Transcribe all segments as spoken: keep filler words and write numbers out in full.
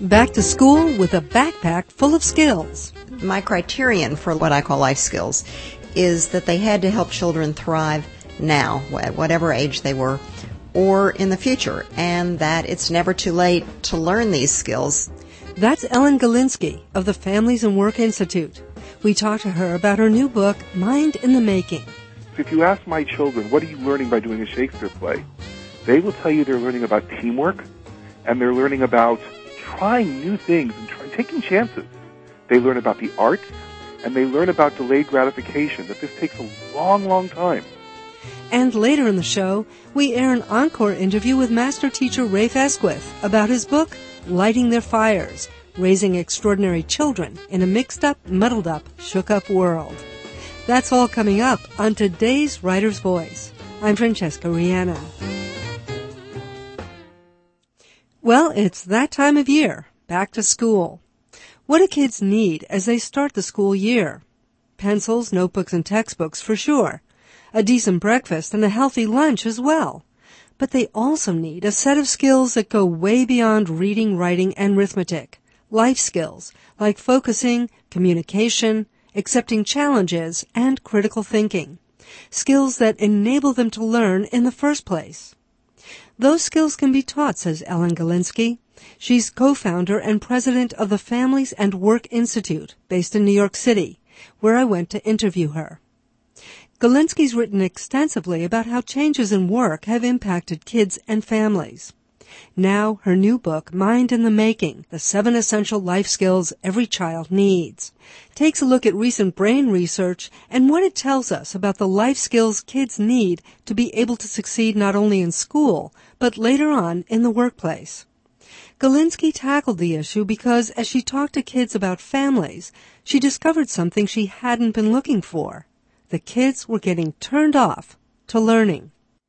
Back to school with a backpack full of skills. My criterion for what I call life skills is that they had to help children thrive now, at whatever age they were, or in the future, and that it's never too late to learn these skills. That's Ellen Galinsky of the Families and Work Institute. We talked to her about her new book, Mind in the Making. If you ask my children, what are you learning by doing a Shakespeare play? They will tell you they're learning about teamwork, and they're learning about trying new things and try, taking chances. They learn about the arts, and they learn about delayed gratification, that this takes a long, long time. And later in the show, we air an encore interview with master teacher Rafe Esquith about his book, Lighting Their Fires, Raising Extraordinary Children in a Mixed-Up, Muddled-Up, Shook-Up World. That's all coming up on today's Writer's Voice. I'm Francesca Rihanna. Well, it's that time of year, back to school. What do kids need as they start the school year? Pencils, notebooks, and textbooks for sure. A decent breakfast and a healthy lunch as well. But they also need a set of skills that go way beyond reading, writing, and arithmetic. Life skills like focusing, communication, accepting challenges, and critical thinking. Skills that enable them to learn in the first place. Those skills can be taught, says Ellen Galinsky. She's co-founder and president of the Families and Work Institute, based in New York City, where I went to interview her. Galinsky's written extensively about how changes in work have impacted kids and families. Now, her new book, Mind in the Making, The Seven Essential Life Skills Every Child Needs, takes a look at recent brain research and what it tells us about the life skills kids need to be able to succeed not only in school, but later on in the workplace. Galinsky tackled the issue because as she talked to kids about families, she discovered something she hadn't been looking for. The kids were getting turned off to learning.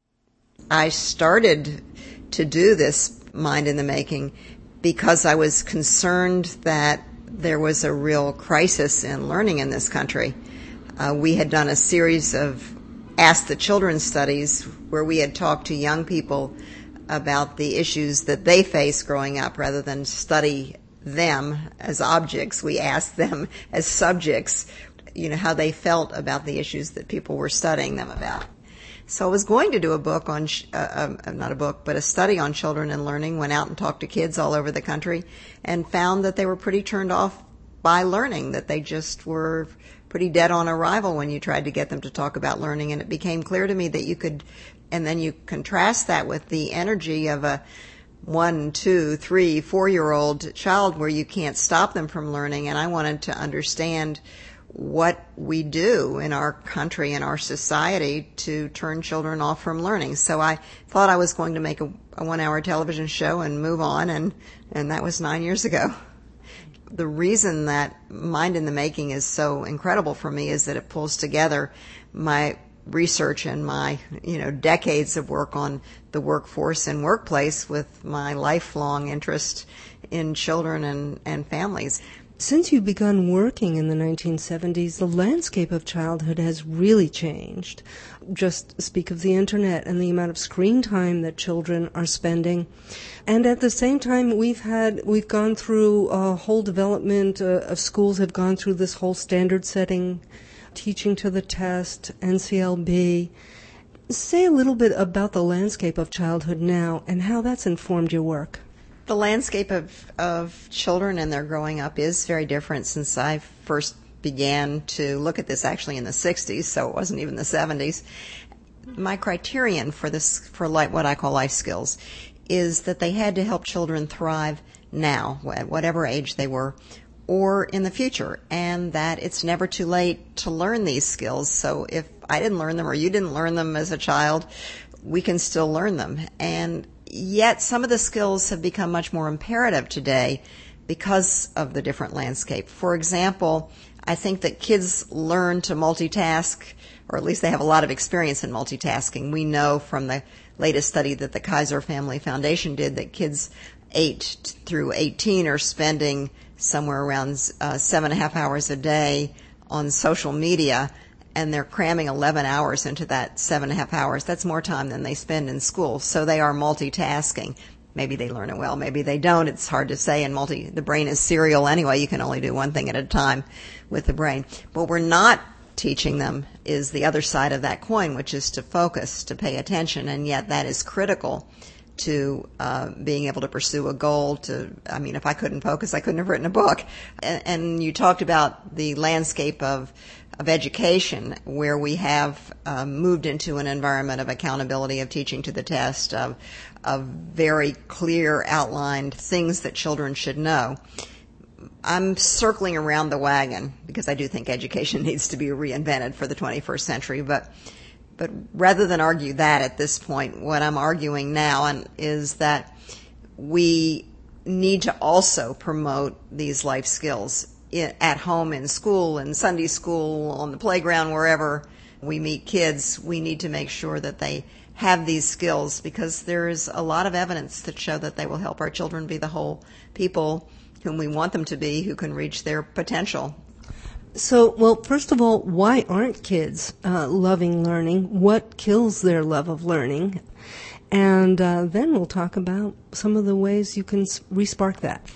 I started to do this Mind in the Making because I was concerned that there was a real crisis in learning in this country. Uh, we had done a series of Ask the Children studies where we had talked to young people about the issues that they face growing up rather than study them as objects. We asked them as subjects, you know, how they felt about the issues that people were studying them about. So I was going to do a book on, uh, uh, not a book, but a study on children and learning, went out and talked to kids all over the country and found that they were pretty turned off by learning, that they just were pretty dead on arrival when you tried to get them to talk about learning. And it became clear to me that you could, and then you contrast that with the energy of a one, two, three, four-year-old child where you can't stop them from learning. And I wanted to understand what we do in our country and our society to turn children off from learning. So I thought I was going to make a, a one-hour television show and move on, and, and that was nine years ago. The reason that Mind in the Making is so incredible for me is that it pulls together my research and my, you know, decades of work on the workforce and workplace with my lifelong interest in children and, and families. Since you've begun working in the nineteen seventies, the landscape of childhood has really changed. Just speak of the internet and the amount of screen time that children are spending. And at the same time, we've had, we've gone through a whole development uh, of schools have gone through this whole standard setting, teaching to the test, N C L B. Say a little bit about the landscape of childhood now and how that's informed your work. The landscape of, of children and their growing up is very different since I first began to look at this actually in the sixties, so it wasn't even the seventies. My criterion for this, for like what I call life skills, is that they had to help children thrive now, at whatever age they were, or in the future, and that it's never too late to learn these skills. So if I didn't learn them or you didn't learn them as a child, we can still learn them. And yet some of the skills have become much more imperative today because of the different landscape. For example, I think that kids learn to multitask, or at least they have a lot of experience in multitasking. We know from the latest study that the Kaiser Family Foundation did that kids eight through eighteen are spending somewhere around uh, seven and a half hours a day on social media, and they're cramming eleven hours into that seven and a half hours. That's more time than they spend in school. So they are multitasking. Maybe they learn it well, maybe they don't. It's hard to say. And multi, the brain is serial anyway. You can only do one thing at a time with the brain. What we're not teaching them is the other side of that coin, which is to focus, to pay attention, and yet that is critical to uh, being able to pursue a goal. To, I mean, if I couldn't focus, I couldn't have written a book. And, and you talked about the landscape of of education, where we have um, moved into an environment of accountability, of teaching to the test, of of very clear outlined things that children should know. I'm circling around the wagon because I do think education needs to be reinvented for the twenty-first century, but But rather than argue that at this point, what I'm arguing now and is that we need to also promote these life skills at home, in school, in Sunday school, on the playground, wherever we meet kids. We need to make sure that they have these skills, because there's a lot of evidence that show that they will help our children be the whole people whom we want them to be, who can reach their potential. So, well, first of all, why aren't kids uh, loving learning? What kills their love of learning? And uh, then we'll talk about some of the ways you can re-spark that.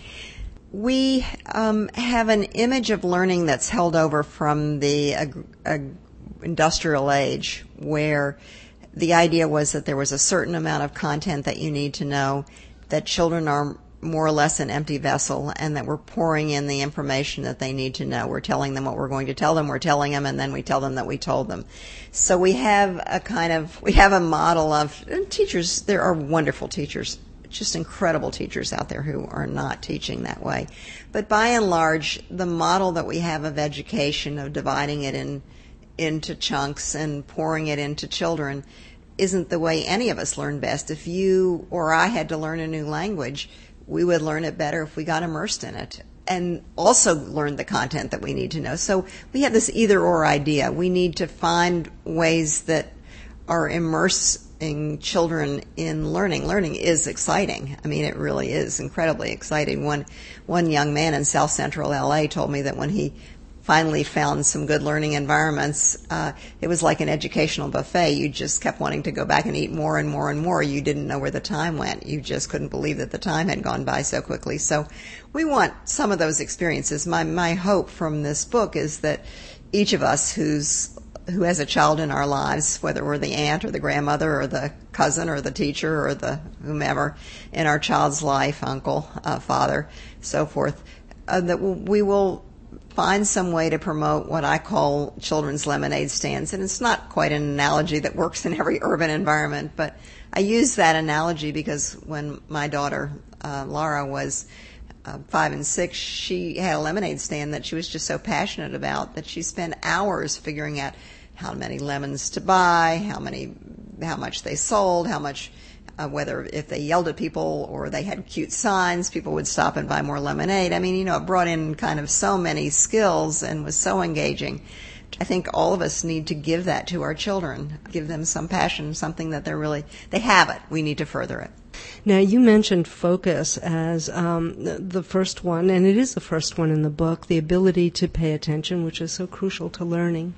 We um, have an image of learning that's held over from the uh, uh, industrial age, where the idea was that there was a certain amount of content that you need to know, that children are more or less an empty vessel, and that we're pouring in the information that they need to know. We're telling them what we're going to tell them, we're telling them, and then we tell them that we told them. So we have a kind of, we have a model of, and teachers, there are wonderful teachers, just incredible teachers out there who are not teaching that way. But by and large, the model that we have of education, of dividing it in into chunks and pouring it into children, isn't the way any of us learn best. If you or I had to learn a new language, we would learn it better if we got immersed in it and also learn the content that we need to know. So we have this either-or idea. We need to find ways that are immersing children in learning. Learning is exciting. I mean, it really is incredibly exciting. One, one young man in South Central L A told me that when he finally found some good learning environments, uh, it was like an educational buffet. You just kept wanting to go back and eat more and more and more. You didn't know where the time went. You just couldn't believe that the time had gone by so quickly. So we want some of those experiences. My my hope from this book is that each of us who's who has a child in our lives, whether we're the aunt or the grandmother or the cousin or the teacher or the whomever in our child's life, uncle, uh, father, so forth, uh, that we will find some way to promote what I call children's lemonade stands. And it's not quite an analogy that works in every urban environment, but I use that analogy because when my daughter, uh, Laura, was uh, five and six, she had a lemonade stand that she was just so passionate about that she spent hours figuring out how many lemons to buy, how many, how much they sold, how much, Uh, whether if they yelled at people or they had cute signs, people would stop and buy more lemonade. I mean, you know, it brought in kind of so many skills and was so engaging. I think all of us need to give that to our children, give them some passion, something that they're really, they have it. We need to further it. Now, you mentioned focus as um, the first one, and it is the first one in the book, the ability to pay attention, which is so crucial to learning.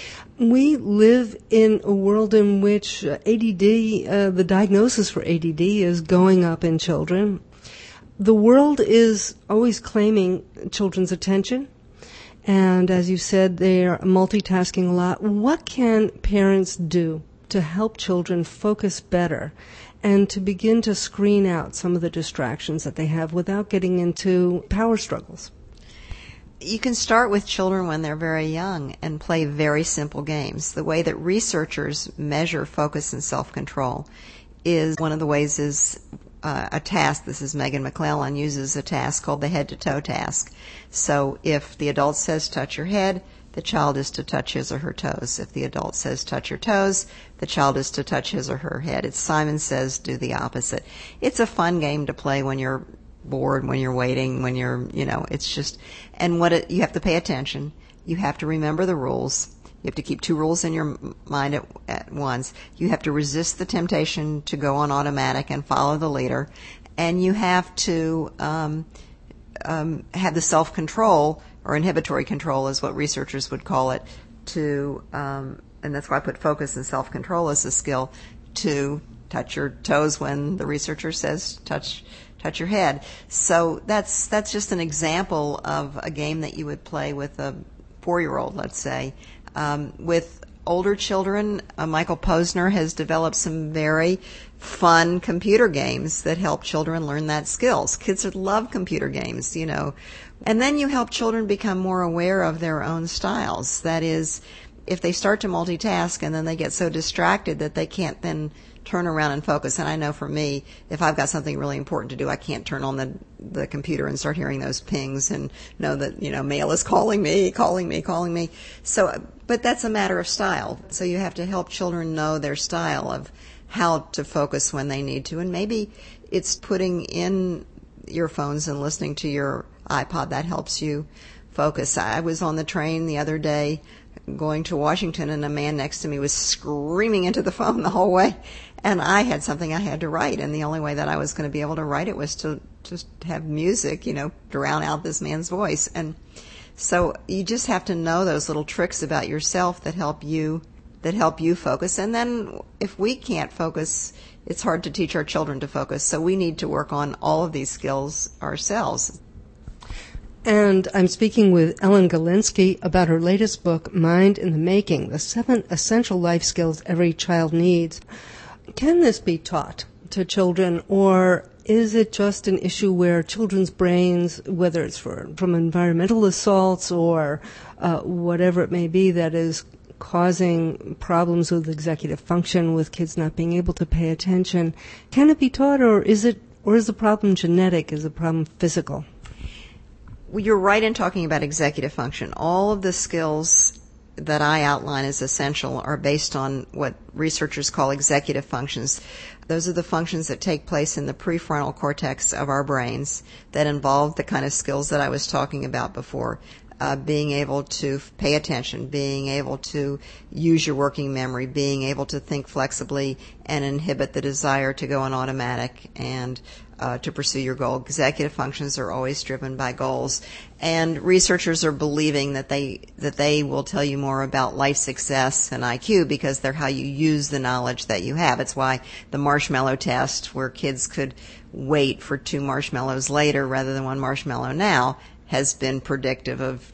We live in a world in which A D D, uh, the diagnosis for A D D is going up in children. The world is always claiming children's attention, and as you said, they are multitasking a lot. What can parents do to help children focus better and to begin to screen out some of the distractions that they have without getting into power struggles? You can start with children when they're very young and play very simple games. The way that researchers measure focus and self-control is one of the ways is uh, a task. This is Megan McClellan uses a task called the head-to-toe task. So if the adult says touch your head, the child is to touch his or her toes. If the adult says touch your toes, the child is to touch his or her head. It's Simon Says, do the opposite. It's a fun game to play when you're bored, when you're waiting, when you're, you know, it's just, and what it, you have to pay attention. You have to remember the rules. You have to keep two rules in your mind at, at once. You have to resist the temptation to go on automatic and follow the leader. And you have to um, um, have the self-control, or inhibitory control is what researchers would call it, to, um, and that's why I put focus and self-control as a skill, to touch your toes when the researcher says touch touch your head. So that's that's just an example of a game that you would play with a four-year-old, let's say. Um, with older children, uh, Michael Posner has developed some very fun computer games that help children learn that skills. Kids love computer games, you know. And then you help children become more aware of their own styles. That is, if they start to multitask and then they get so distracted that they can't then turn around and focus. And I know for me, if I've got something really important to do, I can't turn on the the computer and start hearing those pings and know that, you know, mail is calling me, calling me, calling me. So, but that's a matter of style. So you have to help children know their style of how to focus when they need to. And maybe it's putting in earphones and listening to your iPod that helps you focus. I was on the train the other day going to Washington, and a man next to me was screaming into the phone the whole way. And I had something I had to write, and the only way that I was going to be able to write it was to just have music, you know, drown out this man's voice. And so you just have to know those little tricks about yourself that help you that help you focus. And then if we can't focus, it's hard to teach our children to focus. So we need to work on all of these skills ourselves. And I'm speaking with Ellen Galinsky about her latest book, Mind in the Making, the seven essential life skills every child needs. Can this be taught to children, or is it just an issue where children's brains, whether it's for, from environmental assaults or uh, whatever it may be, that is causing problems with executive function, with kids not being able to pay attention, can it be taught, or is it, or is the problem genetic? Is the problem physical? You're right in talking about executive function. All of the skills that I outline as essential are based on what researchers call executive functions. Those are the functions that take place in the prefrontal cortex of our brains that involve the kind of skills that I was talking about before. Uh, being able to pay attention, being able to use your working memory, being able to think flexibly and inhibit the desire to go on automatic and uh, to pursue your goal. Executive functions are always driven by goals, and researchers are believing that they that they will tell you more about life success and I Q because they're how you use the knowledge that you have. It's why the marshmallow test, where kids could wait for two marshmallows later rather than one marshmallow now, has been predictive of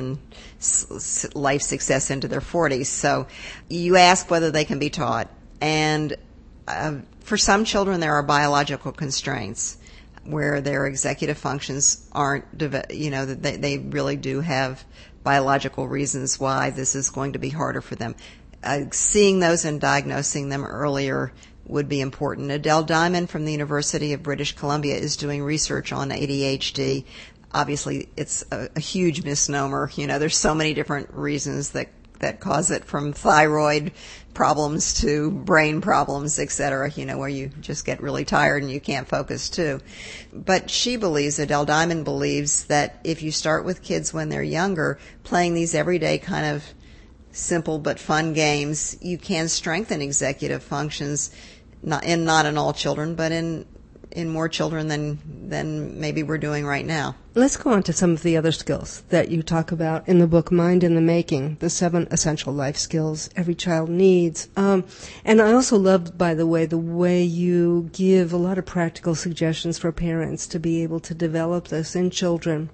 children's life success into their forties. So you ask whether they can be taught. And uh, for some children, there are biological constraints where their executive functions aren't, you know, they, they really do have biological reasons why this is going to be harder for them. Uh, seeing those and diagnosing them earlier would be important. Adele Diamond from the University of British Columbia is doing research on A D H D. Obviously, it's a, a huge misnomer. You know, there's so many different reasons that, that cause it, from thyroid problems to brain problems, et cetera, you know, where you just get really tired and you can't focus too. But she believes, Adele Diamond believes, that if you start with kids when they're younger, playing these everyday kind of simple but fun games, you can strengthen executive functions, not in not in all children, but in in more children than than maybe we're doing right now. Let's go on to some of the other skills that you talk about in the book, Mind in the Making, the seven essential life skills every child needs. Um, and I also loved, by the way, the way you give a lot of practical suggestions for parents to be able to develop this in children.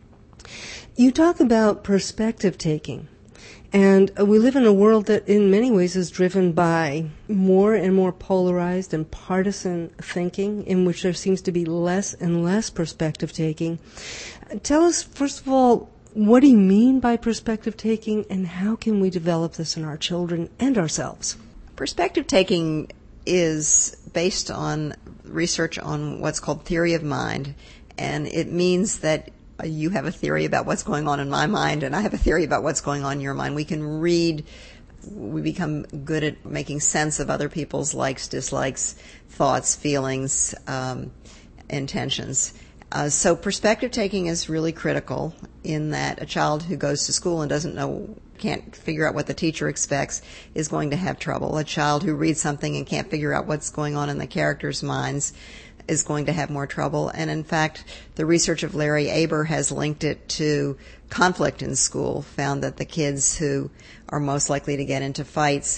You talk about perspective taking. And we live in a world that in many ways is driven by more and more polarized and partisan thinking, in which there seems to be less and less perspective taking. Tell us, first of all, what do you mean by perspective taking, and how can we develop this in our children and ourselves? Perspective taking is based on research on what's called theory of mind, and it means that you have a theory about what's going on in my mind, and I have a theory about what's going on in your mind. We can read, we become good at making sense of other people's likes, dislikes, thoughts, feelings, um, intentions. Uh, so perspective taking is really critical in that a child who goes to school and doesn't know, can't figure out what the teacher expects is going to have trouble. A child who reads something and can't figure out what's going on in the characters' minds is going to have more trouble. And in fact, the research of Larry Aber has linked it to conflict in school, found that the kids who are most likely to get into fights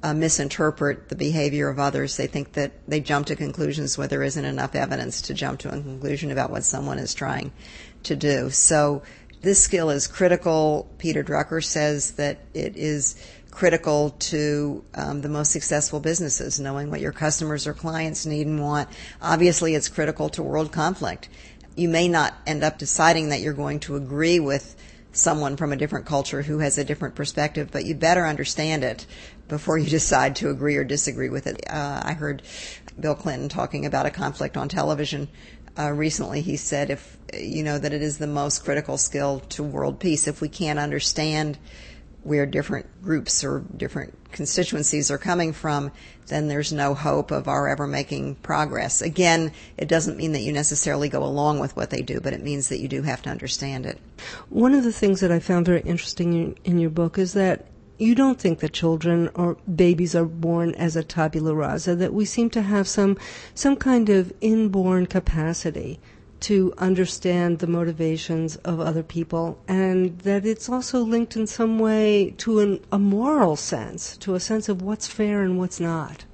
uh, misinterpret the behavior of others. They think that they jump to conclusions where there isn't enough evidence to jump to a conclusion about what someone is trying to do. So this skill is critical. Peter Drucker says that it is critical to um, the most successful businesses, knowing what your customers or clients need and want. Obviously, it's critical to world conflict. You may not end up deciding that you're going to agree with someone from a different culture who has a different perspective, but you better understand it before you decide to agree or disagree with it. Uh, I heard Bill Clinton talking about a conflict on television uh, recently. He said, if you know, that it is the most critical skill to world peace. If we can't understand where different groups or different constituencies are coming from, then there's no hope of our ever making progress. Again, it doesn't mean that you necessarily go along with what they do, but it means that you do have to understand it. One of the things that I found very interesting in, in your book is that you don't think that children or babies are born as a tabula rasa, that we seem to have some some kind of inborn capacity to understand the motivations of other people, and that it's also linked in some way to an, a moral sense, to a sense of what's fair and what's not.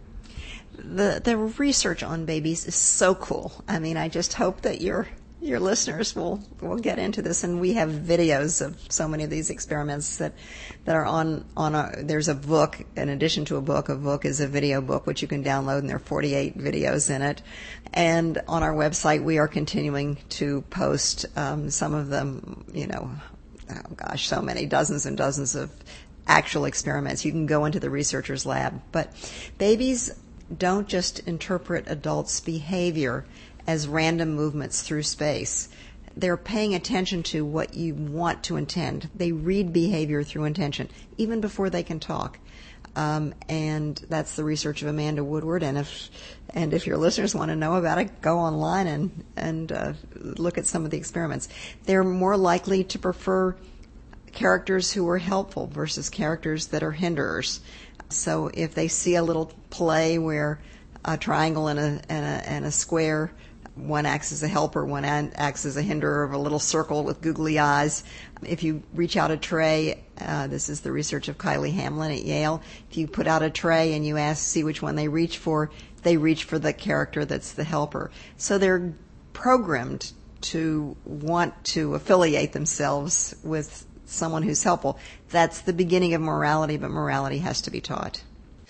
The the research on babies is so cool. I mean, I just hope that your your listeners will, will get into this, and we have videos of so many of these experiments that that are on on a. There's a book in addition to a book. A book is a video book which you can download, and there are forty-eight videos in it. And on our website, we are continuing to post um, some of them. You know, oh gosh, so many dozens and dozens of actual experiments. You can go into the researcher's lab, but babies don't just interpret adults' behavior as random movements through space. They're paying attention to what you want to intend. They read behavior through intention, even before they can talk. Um, and that's the research of Amanda Woodward. And if and if your listeners want to know about it, go online and and uh, look at some of the experiments. They're more likely to prefer characters who are helpful versus characters that are hinderers. So if they see a little play where a triangle and a and a, and a square, one acts as a helper, one acts as a hinderer of a little circle with googly eyes. If you reach out a tray, uh, this is the research of Kylie Hamlin at Yale. If you put out a tray and you ask, see which one they reach for, they reach for the character that's the helper. So they're programmed to want to affiliate themselves with someone who's helpful. That's the beginning of morality, but morality has to be taught.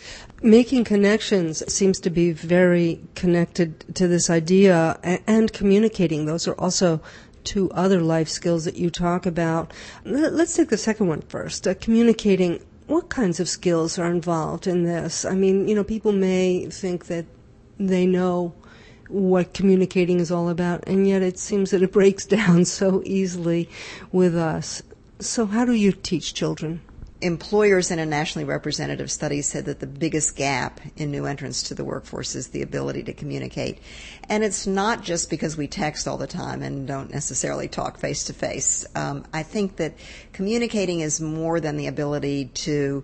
Making connections seems to be very connected to this idea, and communicating. Those are also two other life skills that you talk about. Let's take the second one first. Uh, communicating. What kinds of skills are involved in this? I mean, you know, people may think that they know what communicating is all about, and yet it seems that it breaks down so easily with us. So how do you teach children? Employers in a nationally representative study said that the biggest gap in new entrants to the workforce is the ability to communicate. And it's not just because we text all the time and don't necessarily talk face to face. Um, I think that communicating is more than the ability to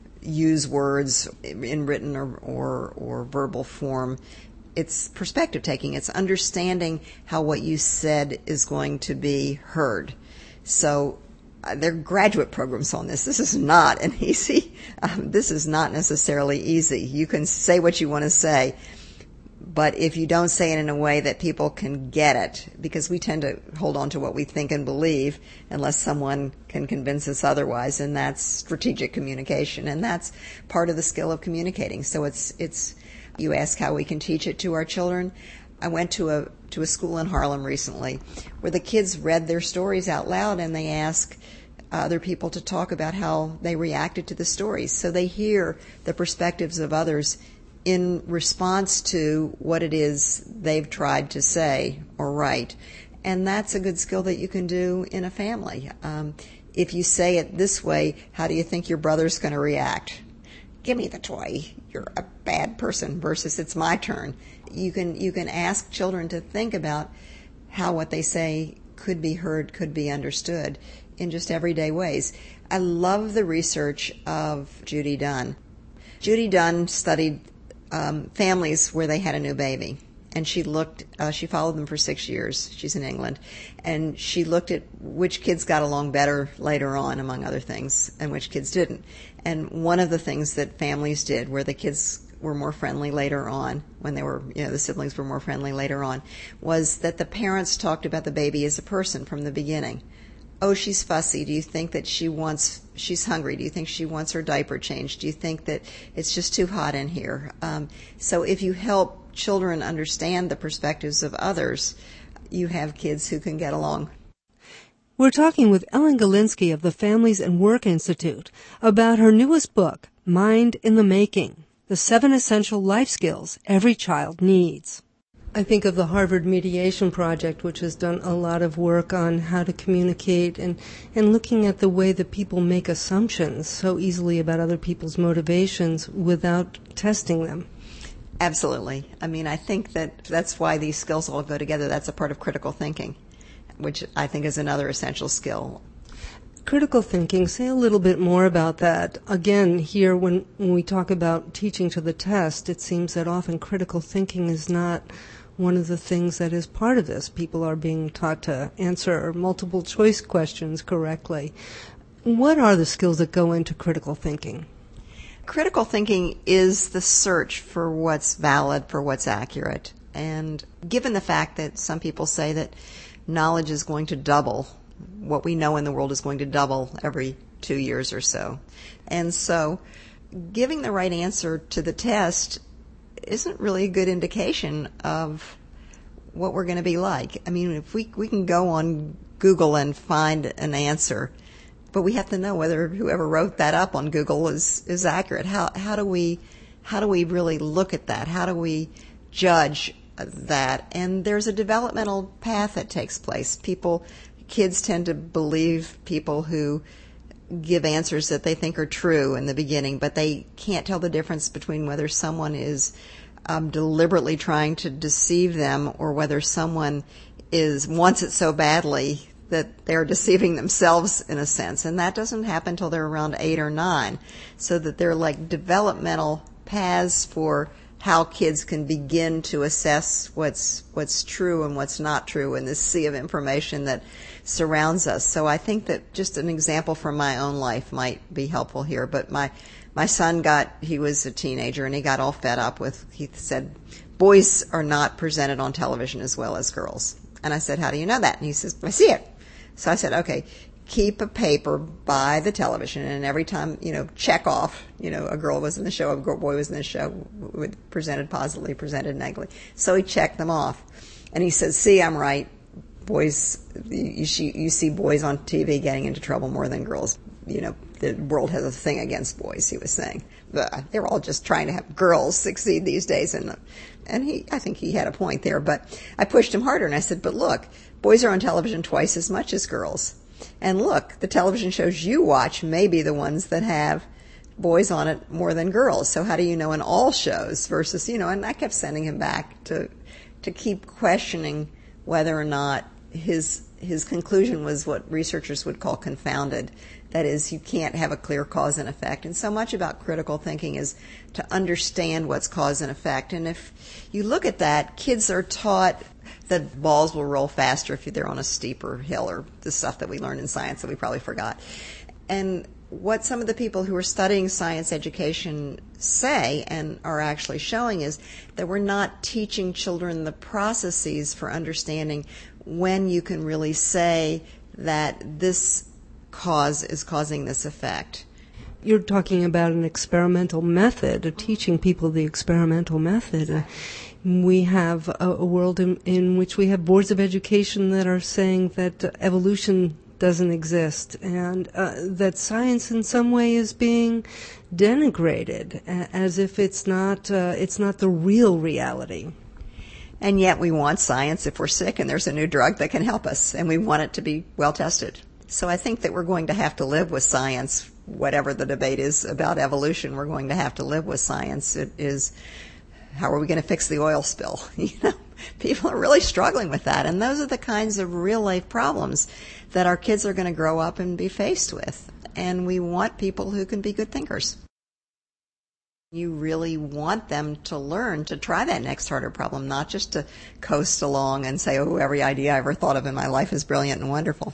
use words in written or, or, or verbal form. It's perspective taking. It's understanding how what you said is going to be heard. So Uh, there are graduate programs on this. This is not an easy, um, this is not necessarily easy. You can say what you want to say, but if you don't say it in a way that people can get it, because we tend to hold on to what we think and believe unless someone can convince us otherwise, and that's strategic communication, and that's part of the skill of communicating. So it's, it's, you ask how we can teach it to our children. I went to a to a school in Harlem recently where the kids read their stories out loud, and they ask other people to talk about how they reacted to the stories. So they hear the perspectives of others in response to what it is they've tried to say or write. And that's a good skill that you can do in a family. Um, if you say it this way, how do you think your brother's going to react? Give me the toy. You're a bad person, versus it's my turn. You can you can ask children to think about how what they say could be heard, could be understood in just everyday ways. I love the research of Judy Dunn. Judy Dunn studied um, families where they had a new baby. and she looked, uh, she followed them for six years. She's in England. And she looked at which kids got along better later on, among other things, and which kids didn't. And one of the things that families did, where the kids were more friendly later on, when they were, you know, the siblings were more friendly later on, was that the parents talked about the baby as a person from the beginning. Oh, she's fussy. Do you think that she wants, she's hungry? Do you think she wants her diaper changed? Do you think that it's just too hot in here? Um, so if you help children understand the perspectives of others, you have kids who can get along. We're talking with Ellen Galinsky of the Families and Work Institute about her newest book, Mind in the Making, the seven essential life skills every child needs. I think of the Harvard Mediation Project, which has done a lot of work on how to communicate and, and looking at the way that people make assumptions so easily about other people's motivations without testing them. Absolutely. I mean, I think that that's why these skills all go together. That's a part of critical thinking, which I think is another essential skill. Critical thinking, say a little bit more about that. Again, here when, when we talk about teaching to the test, it seems that often critical thinking is not one of the things that is part of this. People are being taught to answer multiple choice questions correctly. What are the skills that go into critical thinking? Critical thinking is the search for what's valid, for what's accurate. And given the fact that some people say that knowledge is going to double, what we know in the world is going to double every two years or so. And so giving the right answer to the test isn't really a good indication of what we're going to be like. I mean, if we we can go on Google and find an answer, but we have to know whether whoever wrote that up on Google is, is accurate. How how do we how do we really look at that? How do we judge that? And there's a developmental path that takes place. People, kids tend to believe people who give answers that they think are true in the beginning, but they can't tell the difference between whether someone is um, deliberately trying to deceive them or whether someone is wants it so badly that they're deceiving themselves in a sense. And that doesn't happen until they're around eight or nine, so that they're like developmental paths for how kids can begin to assess what's what's true and what's not true in this sea of information that surrounds us. So I think that just an example from my own life might be helpful here. But my my son got, he was a teenager, and he got all fed up with, he said, boys are not presented on television as well as girls. And I said, how do you know that? And he says, I see it. So I said, okay, keep a paper by the television, and every time, you know, check off, you know, a girl was in the show, a boy was in the show, presented positively, presented negatively. So he checked them off. And he says, see, I'm right. Boys, you see, you see boys on T V getting into trouble more than girls. You know, the world has a thing against boys, he was saying. But they're all just trying to have girls succeed these days. And, and he, I think he had a point there. But I pushed him harder, and I said, but look, boys are on television twice as much as girls. And look, the television shows you watch may be the ones that have boys on it more than girls. So how do you know in all shows versus, you know, and I kept sending him back to to keep questioning whether or not his his conclusion was what researchers would call confounded. That is, you can't have a clear cause and effect. And so much about critical thinking is to understand what's cause and effect. And if you look at that, kids are taught that balls will roll faster if they're on a steeper hill, or the stuff that we learned in science that we probably forgot. And what some of the people who are studying science education say and are actually showing is that we're not teaching children the processes for understanding when you can really say that this cause is causing this effect. You're talking about an experimental method, of teaching people the experimental method. Uh, we have a, a world in, in which we have boards of education that are saying that uh, evolution doesn't exist, and uh, that science in some way is being denigrated, uh, as if it's not uh, it's not the real reality. And yet we want science if we're sick and there's a new drug that can help us, and we want it to be well tested. So I think that we're going to have to live with science, whatever the debate is about evolution. We're going to have to live with science. It is, how are we going to fix the oil spill? You know, people are really struggling with that, and those are the kinds of real life problems that our kids are going to grow up and be faced with. And we want people who can be good thinkers. You really want them to learn to try that next harder problem, not just to coast along and say, oh, every idea I ever thought of in my life is brilliant and wonderful.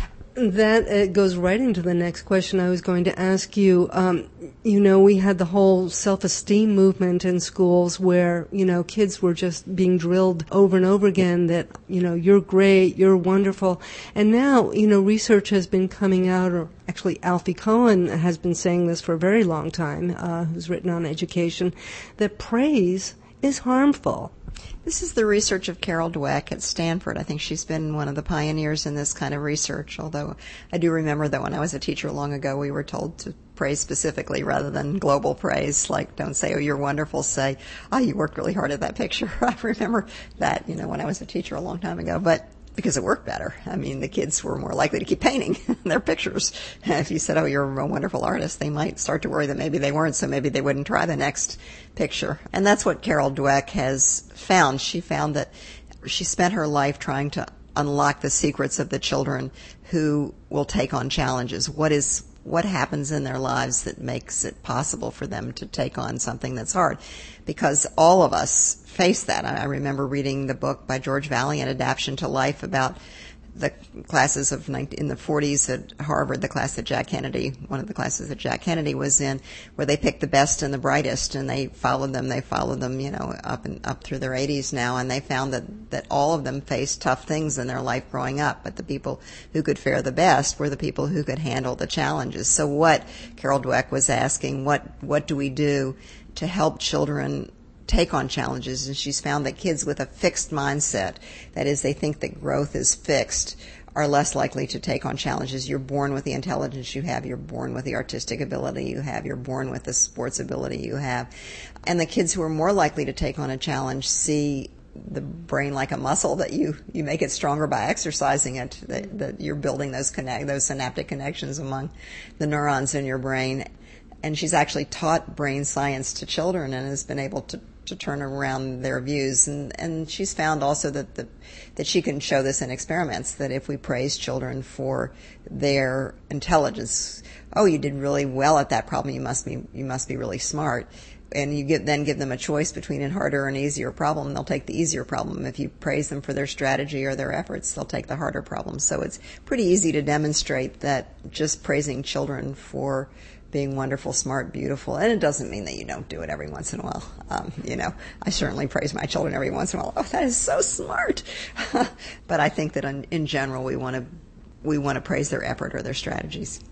That uh, goes right into the next question I was going to ask you. Um, you know, we had the whole self-esteem movement in schools where, you know, kids were just being drilled over and over again that, you know, you're great, you're wonderful. And now, you know, research has been coming out, or actually Alfie Cohen has been saying this for a very long time, uh, who's written on education, that praise is harmful. This is the research of Carol Dweck at Stanford. I think she's been one of the pioneers in this kind of research, although I do remember that when I was a teacher long ago, we were told to praise specifically rather than global praise. Like, don't say, oh, you're wonderful. Say, oh, you worked really hard at that picture. I remember that, you know, when I was a teacher a long time ago. But because it worked better. I mean, the kids were more likely to keep painting their pictures. If you said, oh, you're a wonderful artist, they might start to worry that maybe they weren't, so maybe they wouldn't try the next picture. And that's what Carol Dweck has found. She found that she spent her life trying to unlock the secrets of the children who will take on challenges. What is what happens in their lives that makes it possible for them to take on something that's hard? Because all of us face that. I remember reading the book by George Valiant, Adaptation to Life, about the classes of in the forties at Harvard, the class that Jack Kennedy, one of the classes that Jack Kennedy was in, where they picked the best and the brightest, and they followed them. They followed them, you know, up and up through their eighties now, and they found that that all of them faced tough things in their life growing up. But the people who could fare the best were the people who could handle the challenges. So what Carol Dweck was asking, what what do we do to help children take on challenges? And she's found that kids with a fixed mindset, that is, they think that growth is fixed, are less likely to take on challenges. You're born with the intelligence you have. You're born with the artistic ability you have. You're born with the sports ability you have. And the kids who are more likely to take on a challenge see the brain like a muscle, that you, you make it stronger by exercising it, that, that you're building those connect, those synaptic connections among the neurons in your brain. And she's actually taught brain science to children and has been able to to turn around their views. And, and she's found also that the, that she can show this in experiments, that if we praise children for their intelligence, oh, you did really well at that problem, you must be, you must be really smart. And you give, then give them a choice between a harder and easier problem, and they'll take the easier problem. If you praise them for their strategy or their efforts, they'll take the harder problem. So it's pretty easy to demonstrate that just praising children for being wonderful, smart, beautiful, and it doesn't mean that you don't do it every once in a while. Um, you know, I certainly praise my children every once in a while. Oh, that is so smart. But I think that in, in general, we want to we want to praise their effort or their strategies.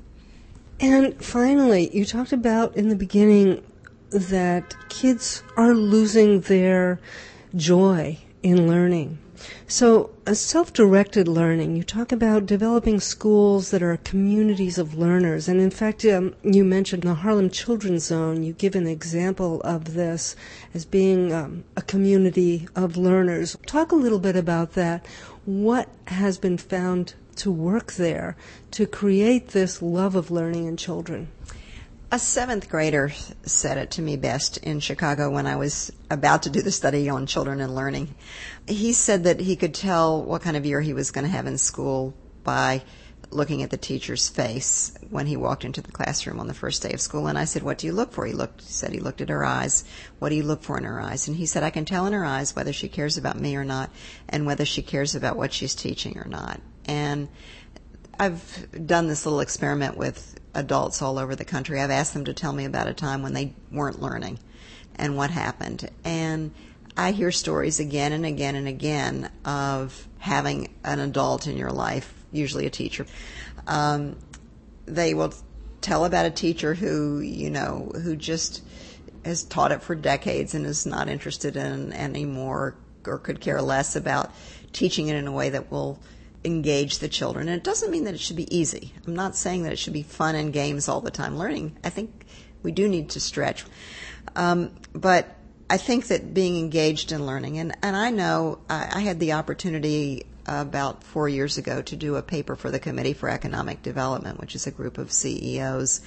And finally, you talked about in the beginning that kids are losing their joy in learning. So, a self-directed learning, you talk about developing schools that are communities of learners. And in fact, um, you mentioned the Harlem Children's Zone. You give an example of this as being um, a community of learners. Talk a little bit about that. What has been found to work there to create this love of learning in children? A seventh grader said it to me best in Chicago when I was about to do the study on children and learning. He said that he could tell what kind of year he was going to have in school by looking at the teacher's face when he walked into the classroom on the first day of school. And I said, what do you look for? He looked, he said he looked at her eyes. What do you look for in her eyes? And he said, I can tell in her eyes whether she cares about me or not, and whether she cares about what she's teaching or not. And I've done this little experiment with adults all over the country. I've asked them to tell me about a time when they weren't learning and what happened. And I hear stories again and again and again of having an adult in your life, usually a teacher. Um, they will tell about a teacher who, you know, who just has taught it for decades and is not interested in anymore, or could care less about teaching it in a way that will engage the children. And it doesn't mean that it should be easy. I'm not saying that it should be fun and games all the time. Learning, I think we do need to stretch. Um, but I think that being engaged in learning, and, and I know I, I had the opportunity uh, about four years ago to do a paper for the Committee for Economic Development, which is a group of C E Os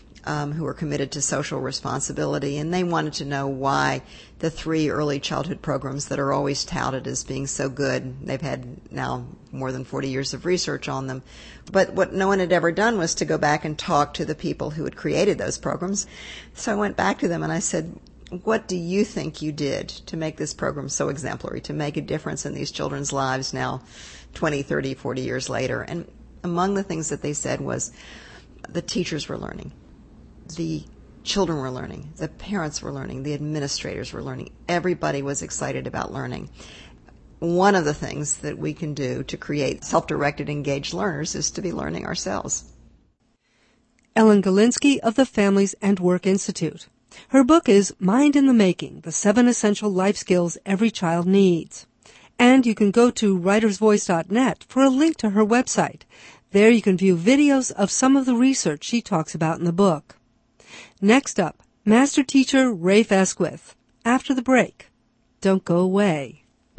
um, who are committed to social responsibility, and they wanted to know why the three early childhood programs that are always touted as being so good, they've had now more than forty years of research on them, but what no one had ever done was to go back and talk to the people who had created those programs. So I went back to them and I said, what do you think you did to make this program so exemplary, to make a difference in these children's lives now twenty, thirty, forty years later? And among the things that they said was the teachers were learning, the children were learning, the parents were learning, the administrators were learning. Everybody was excited about learning. One of the things that we can do to create self-directed, engaged learners is to be learning ourselves. Ellen Galinsky of the Families and Work Institute. Her book is Mind in the Making, the seven essential life skills every child needs. And you can go to writers voice dot net for a link to her website. There you can view videos of some of the research she talks about in the book. Next up, Master Teacher Rafe Esquith. After the break. Don't go away.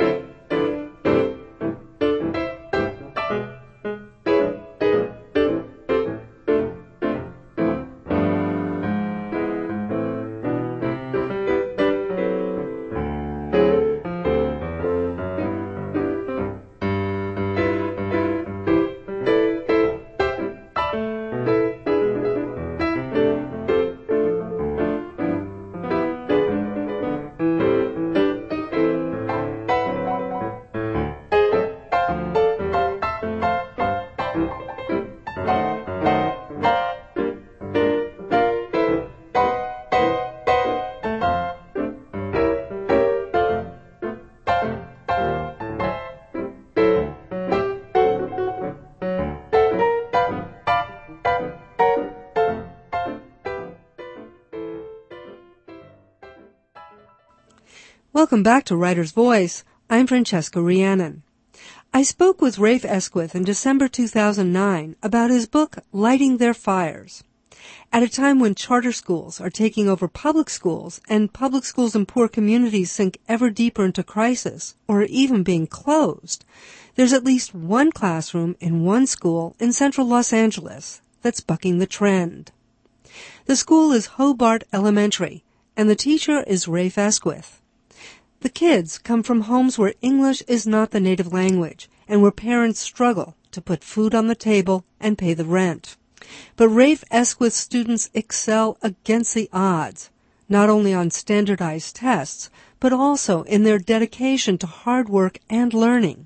Welcome back to Writer's Voice. I'm Francesca Rhiannon. I spoke with Rafe Esquith in December two thousand nine about his book, Lighting Their Fires. At a time when charter schools are taking over public schools and public schools in poor communities sink ever deeper into crisis or are even being closed, there's at least one classroom in one school in central Los Angeles that's bucking the trend. The school is Hobart Elementary, and the teacher is Rafe Esquith. The kids come from homes where English is not the native language and where parents struggle to put food on the table and pay the rent. But Rafe Esquith's students excel against the odds, not only on standardized tests, but also in their dedication to hard work and learning,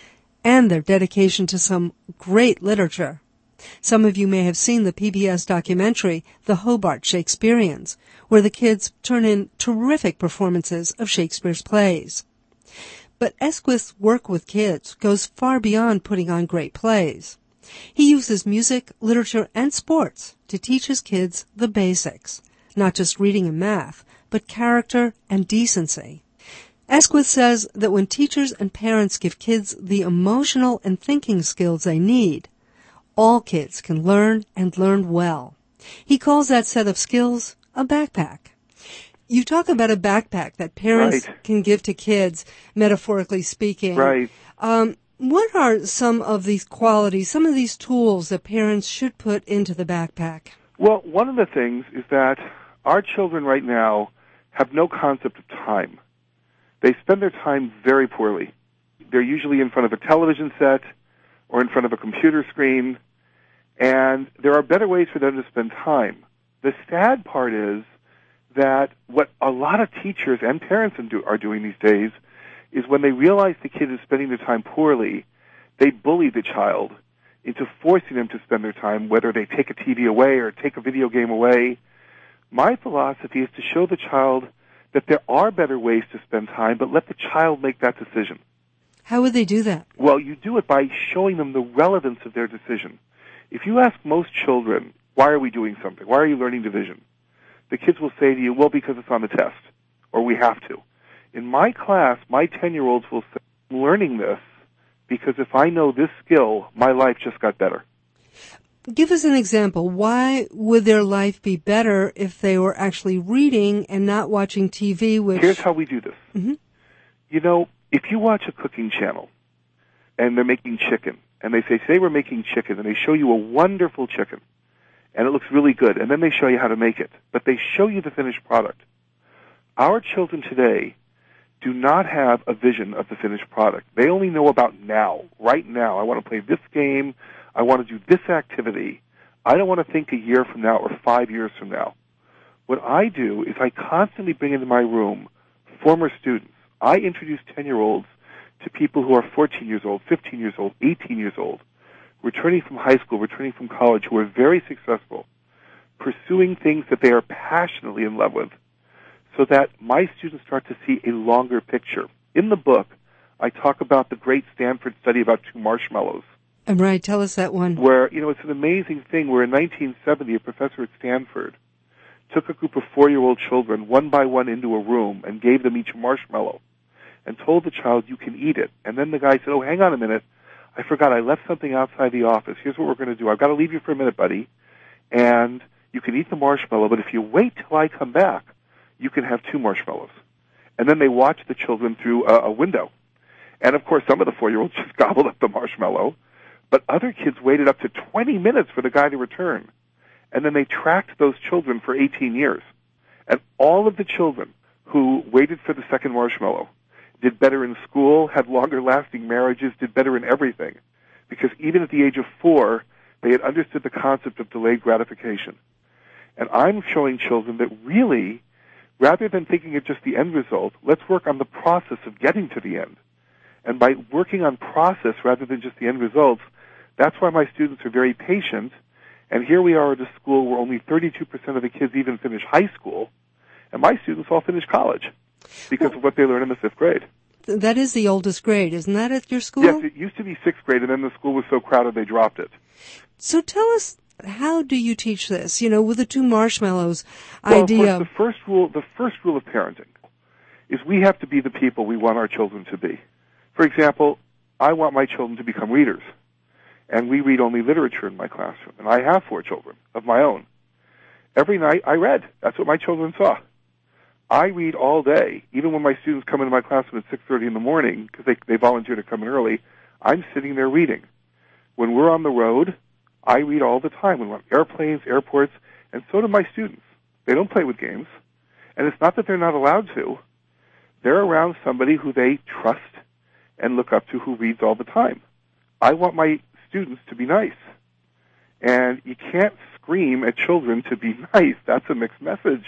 and their dedication to some great literature. Some of you may have seen the P B S documentary, The Hobart Shakespeareans, where the kids turn in terrific performances of Shakespeare's plays. But Esquith's work with kids goes far beyond putting on great plays. He uses music, literature, and sports to teach his kids the basics, not just reading and math, but character and decency. Esquith says that when teachers and parents give kids the emotional and thinking skills they need, all kids can learn and learn well. He calls that set of skills a backpack. You talk about a backpack that parents right. can give to kids, metaphorically speaking. Right. Um, what are some of these qualities, some of these tools that parents should put into the backpack? Well, one of the things is that our children right now have no concept of time. They spend their time very poorly. They're usually in front of a television set or in front of a computer screen, and there are better ways for them to spend time. The sad part is that what a lot of teachers and parents are doing these days is when they realize the kid is spending their time poorly, they bully the child into forcing them to spend their time, whether they take a T V away or take a video game away. My philosophy is to show the child that there are better ways to spend time, but let the child make that decision. How would they do that? Well, you do it by showing them the relevance of their decision. If you ask most children, why are we doing something? Why are you learning division? The kids will say to you, well, because it's on the test, or we have to. In my class, my ten-year-olds will say, I'm learning this because if I know this skill, my life just got better. Give us an example. Why would their life be better if they were actually reading and not watching T V? Which... Here's how we do this. Mm-hmm. You know, if you watch a cooking channel and they're making chicken, and they say, today we're making chicken, and they show you a wonderful chicken, and it looks really good, and then they show you how to make it, but they show you the finished product. Our children today do not have a vision of the finished product. They only know about now, right now. I want to play this game. I want to do this activity. I don't want to think a year from now or five years from now. What I do is I constantly bring into my room former students. I introduce ten-year-olds to people who are fourteen years old, fifteen years old, eighteen years old, returning from high school, returning from college, who are very successful, pursuing things that they are passionately in love with, so that my students start to see a longer picture. In the book, I talk about the great Stanford study about two marshmallows. Right, tell us that one. Where, you know, it's an amazing thing where in nineteen seventy, a professor at Stanford took a group of four-year-old children one by one into a room and gave them each a marshmallow and told the child, you can eat it. And then the guy said, oh, hang on a minute. I forgot, I left something outside the office. Here's what we're going to do. I've got to leave you for a minute, buddy. And you can eat the marshmallow, but if you wait till I come back, you can have two marshmallows. And then they watched the children through a, a window. And, of course, some of the four-year-olds just gobbled up the marshmallow, but other kids waited up to twenty minutes for the guy to return. And then they tracked those children for eighteen years. And all of the children who waited for the second marshmallow did better in school, had longer-lasting marriages, did better in everything. Because even at the age of four, they had understood the concept of delayed gratification. And I'm showing children that really, rather than thinking of just the end result, let's work on the process of getting to the end. And by working on process rather than just the end results, that's why my students are very patient. And here we are at a school where only thirty-two percent of the kids even finish high school, and my students all finish college because well, of what they learn in the fifth grade. That is the oldest grade, isn't that at your school? Yes, it used to be sixth grade, and then the school was so crowded they dropped it. So tell us, how do you teach this? You know, with the two marshmallows well, idea. Well, of course, the first rule, the first rule of parenting is we have to be the people we want our children to be. For example, I want my children to become readers, and we read only literature in my classroom, and I have four children of my own. Every night I read. That's what my children saw. I read all day, even when my students come into my classroom at six thirty in the morning, because they, they volunteer to come in early, I'm sitting there reading. When we're on the road, I read all the time. When we're on airplanes, airports, and so do my students. They don't play with games. And it's not that they're not allowed to. They're around somebody who they trust and look up to who reads all the time. I want my students to be nice. And you can't scream at children to be nice. That's a mixed message.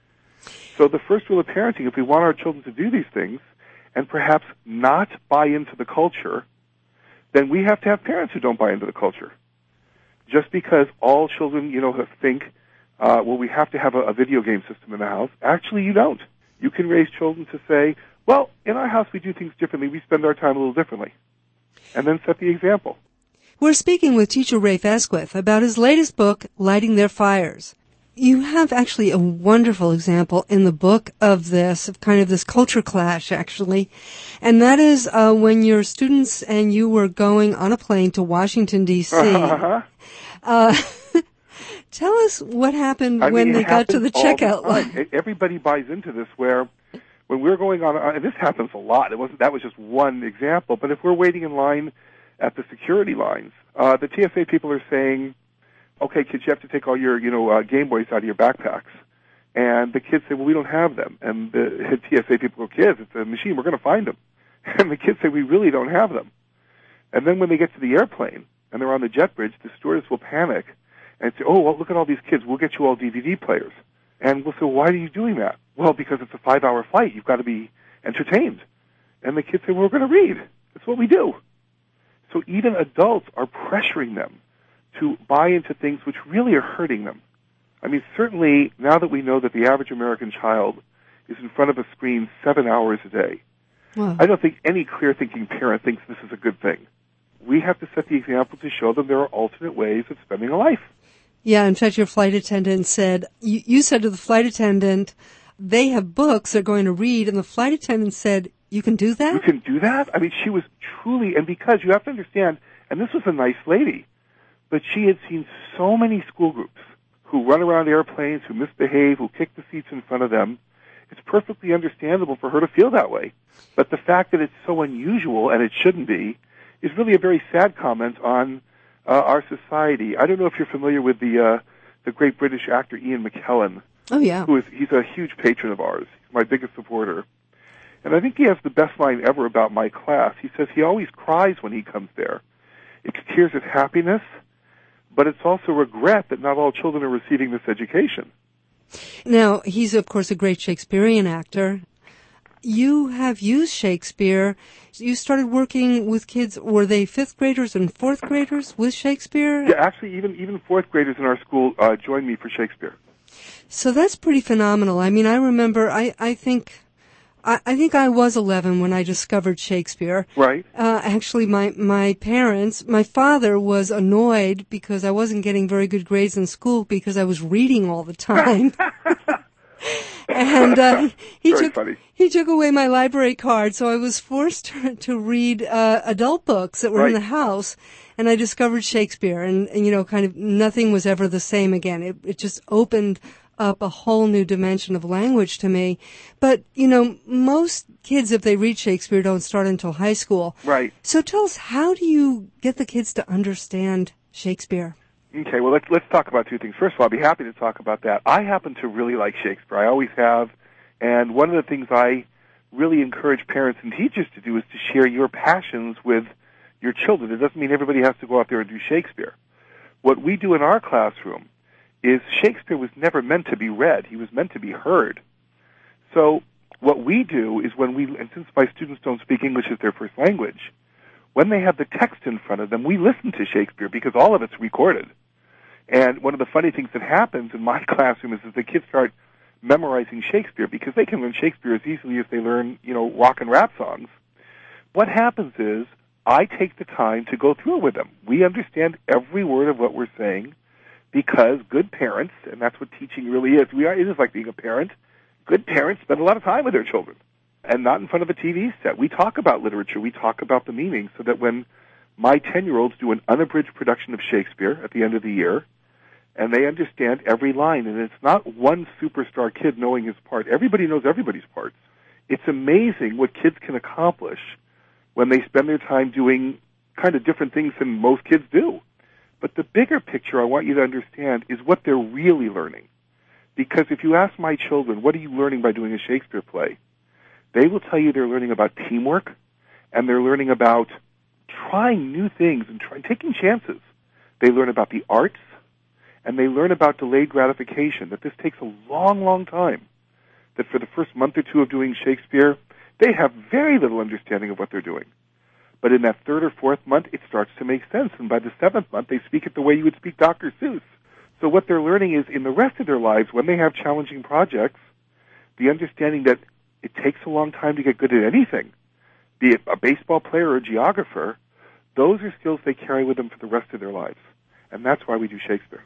So the first rule of parenting, if we want our children to do these things and perhaps not buy into the culture, then we have to have parents who don't buy into the culture. Just because all children, you know, think, uh, well, we have to have a, a video game system in the house. Actually, you don't. You can raise children to say, well, in our house we do things differently. We spend our time a little differently. And then set the example. We're speaking with teacher Rafe Esquith about his latest book, Lighting Their Fires. You have actually a wonderful example in the book of this, of kind of this culture clash, actually. And that is uh, when your students and you were going on a plane to Washington, D C Uh-huh. Uh, tell us what happened I when mean, they got to the checkout the line. Everybody buys into this where when we're going on, and this happens a lot, it wasn't, that was just one example, but if we're waiting in line at the security lines, uh, the T S A people are saying, okay, kids, you have to take all your, you know, uh, Game Boys out of your backpacks. And the kids say, well, we don't have them. And the T S A people go, kids, it's a machine, we're going to find them. And the kids say, we really don't have them. And then when they get to the airplane and they're on the jet bridge, the stewardess will panic and say, oh, well, look at all these kids, we'll get you all D V D players. And we'll say, well, why are you doing that? Well, because it's a five-hour flight, you've got to be entertained. And the kids say, well, we're going to read. That's what we do. So even adults are pressuring them to buy into things which really are hurting them. I mean, certainly, now that we know that the average American child is in front of a screen seven hours a day, Wow. I don't think any clear-thinking parent thinks this is a good thing. We have to set the example to show them there are alternate ways of spending a life. Yeah, in fact, your flight attendant said, you, you said to the flight attendant, they have books they're going to read, and the flight attendant said, you can do that? You can do that? I mean, she was truly, and because you have to understand, and this was a nice lady, but she had seen so many school groups who run around airplanes, who misbehave, who kick the seats in front of them. It's perfectly understandable for her to feel that way. But the fact that it's so unusual, and it shouldn't be, is really a very sad comment on uh, our society. I don't know if you're familiar with the uh, the great British actor Ian McKellen. Oh, yeah. Who is, he's a huge patron of ours. He's my biggest supporter. And I think he has the best line ever about my class. He says he always cries when he comes there. It's tears of happiness, but it's also regret that not all children are receiving this education. Now, he's, of course, a great Shakespearean actor. You have used Shakespeare. You started working with kids. Were they fifth graders and fourth graders with Shakespeare? Yeah, actually, even even fourth graders in our school uh, joined me for Shakespeare. So that's pretty phenomenal. I mean, I remember, I, I think... I, I think I was eleven when I discovered Shakespeare. Right. Uh, actually, my, my parents, my father was annoyed because I wasn't getting very good grades in school because I was reading all the time. And uh, he Very took funny. he took away my library card, so I was forced to, to read uh, adult books that were Right. in the house. And I discovered Shakespeare, and, and you know, kind of nothing was ever the same again. It it just opened up a whole new dimension of language to me. But, you know, most kids, if they read Shakespeare, don't start until high school. Right. So tell us, how do you get the kids to understand Shakespeare? Okay, well, let's let's talk about two things. First of all, I'll be happy to talk about that. I happen to really like Shakespeare. I always have. And one of the things I really encourage parents and teachers to do is to share your passions with your children. It doesn't mean everybody has to go out there and do Shakespeare. What we do in our classroom is Shakespeare was never meant to be read. He was meant to be heard. So what we do is when we, and since my students don't speak English as their first language, when they have the text in front of them, we listen to Shakespeare because all of it's recorded. And one of the funny things that happens in my classroom is that the kids start memorizing Shakespeare because they can learn Shakespeare as easily as they learn, you know, rock and rap songs. What happens is I take the time to go through it with them. We understand every word of what we're saying because good parents, and that's what teaching really is, we are, it is like being a parent, good parents spend a lot of time with their children and not in front of a T V set. We talk about literature. We talk about the meaning so that when my ten-year-olds do an unabridged production of Shakespeare at the end of the year, and they understand every line, and it's not one superstar kid knowing his part. Everybody knows everybody's parts. It's amazing what kids can accomplish when they spend their time doing kind of different things than most kids do. But the bigger picture I want you to understand is what they're really learning. Because if you ask my children, what are you learning by doing a Shakespeare play? They will tell you they're learning about teamwork, and they're learning about trying new things and trying, taking chances. They learn about the arts, and they learn about delayed gratification, that this takes a long, long time, that for the first month or two of doing Shakespeare, they have very little understanding of what they're doing. But in that third or fourth month, it starts to make sense, and by the seventh month, they speak it the way you would speak Doctor Seuss. So what they're learning is, in the rest of their lives, when they have challenging projects, the understanding that it takes a long time to get good at anything, be it a baseball player or a geographer, those are skills they carry with them for the rest of their lives. And that's why we do Shakespeare.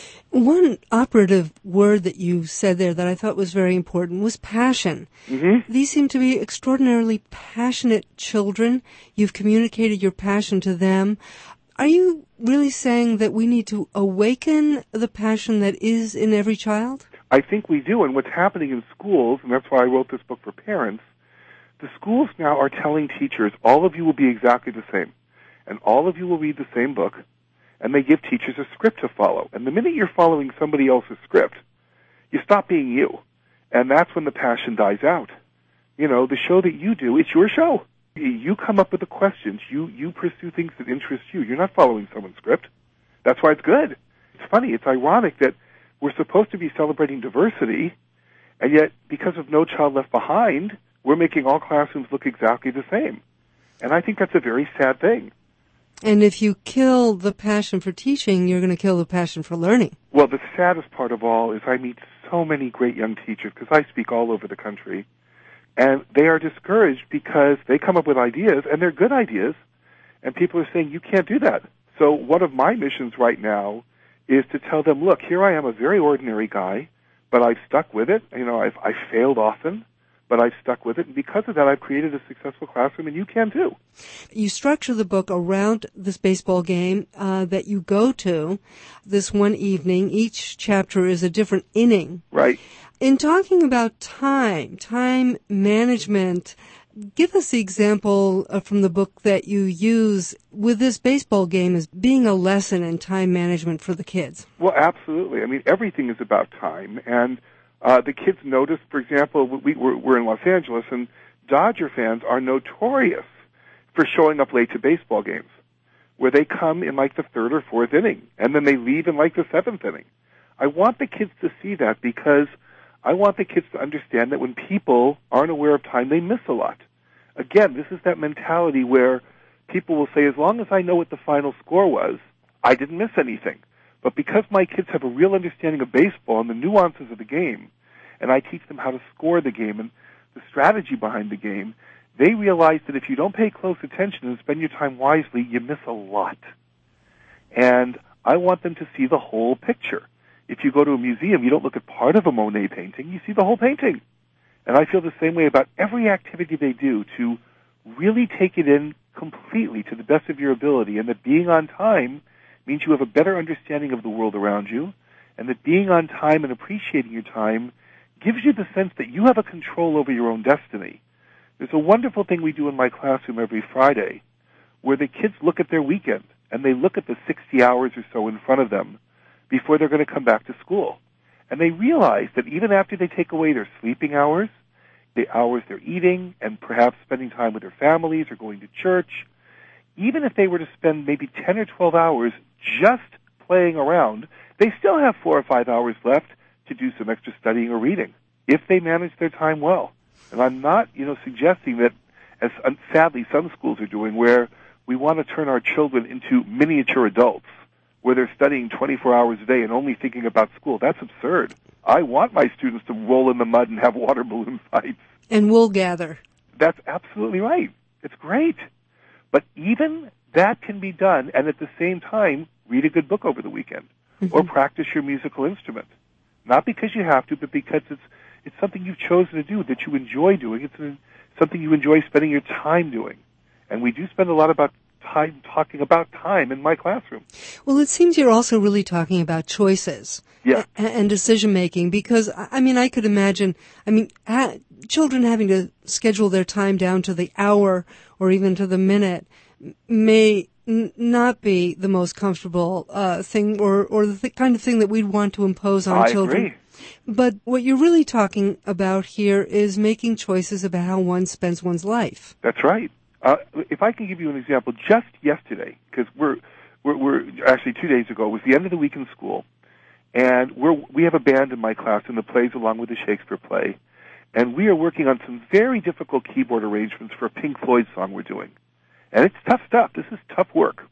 One operative word that you said there that I thought was very important was passion. Mm-hmm. These seem to be extraordinarily passionate children. You've communicated your passion to them. Are you really saying that we need to awaken the passion that is in every child? I think we do, and what's happening in schools, and that's why I wrote this book for parents, the schools now are telling teachers, all of you will be exactly the same, and all of you will read the same book, and they give teachers a script to follow. And the minute you're following somebody else's script, you stop being you, and that's when the passion dies out. You know, the show that you do, it's your show. You come up with the questions. You, you pursue things that interest you. You're not following someone's script. That's why it's good. It's funny. It's ironic that we're supposed to be celebrating diversity, and yet because of No Child Left Behind, we're making all classrooms look exactly the same. And I think that's a very sad thing. And if you kill the passion for teaching, you're going to kill the passion for learning. Well, the saddest part of all is I meet so many great young teachers, because I speak all over the country, and they are discouraged because they come up with ideas, and they're good ideas, and people are saying, you can't do that. So one of my missions right now is to tell them, look, here I am, a very ordinary guy, but I've stuck with it. You know, I've, I've failed often, but I've stuck with it, and because of that, I've created a successful classroom, and you can too. You structure the book around this baseball game uh, that you go to this one evening. Each chapter is a different inning. Right. In talking about time, time management, Give us the example uh, from the book that you use with this baseball game as being a lesson in time management for the kids. Well, absolutely. I mean, everything is about time. And uh, the kids notice, for example, we, we're, we're in Los Angeles, and Dodger fans are notorious for showing up late to baseball games, where they come in like the third or fourth inning, and then they leave in like the seventh inning. I want the kids to see that because I want the kids to understand that when people aren't aware of time, they miss a lot. Again, this is that mentality where people will say, as long as I know what the final score was, I didn't miss anything. But because my kids have a real understanding of baseball and the nuances of the game, and I teach them how to score the game and the strategy behind the game, they realize that if you don't pay close attention and spend your time wisely, you miss a lot. And I want them to see the whole picture. If you go to a museum, you don't look at part of a Monet painting, you see the whole painting. And I feel the same way about every activity they do, to really take it in completely to the best of your ability, and that being on time means you have a better understanding of the world around you, and that being on time and appreciating your time gives you the sense that you have a control over your own destiny. There's a wonderful thing we do in my classroom every Friday where the kids look at their weekend, and they look at the sixty hours or so in front of them before they're going to come back to school. And they realize that even after they take away their sleeping hours, the hours they're eating, and perhaps spending time with their families or going to church, even if they were to spend maybe ten or twelve hours just playing around, they still have four or five hours left to do some extra studying or reading, if they manage their time well. And I'm not, you know, suggesting that, as sadly some schools are doing, where we want to turn our children into miniature adults, where they're studying twenty-four hours a day and only thinking about school. That's absurd. I want my students to roll in the mud and have water balloon fights. And wool gather. That's absolutely right. It's great. But even that can be done, and at the same time, read a good book over the weekend, mm-hmm. or practice your musical instrument. Not because you have to, but because it's it's something you've chosen to do, that you enjoy doing. It's a, something you enjoy spending your time doing. And we do spend a lot about time talking about time in my classroom. Well, it seems you're also really talking about choices. Yeah. And, and decision-making, because, I mean, I could imagine, I mean, ha- children having to schedule their time down to the hour or even to the minute may n- not be the most comfortable uh, thing, or, or the th- kind of thing that we'd want to impose on I children. Agree. But what you're really talking about here is making choices about how one spends one's life. That's right. Uh, if I can give you an example, just yesterday, because we're, we're, we're actually two days ago, it was the end of the week in school, and we're, we have a band in my class and that plays along with the Shakespeare play, and we are working on some very difficult keyboard arrangements for a Pink Floyd song we're doing. And it's tough stuff. This is tough work.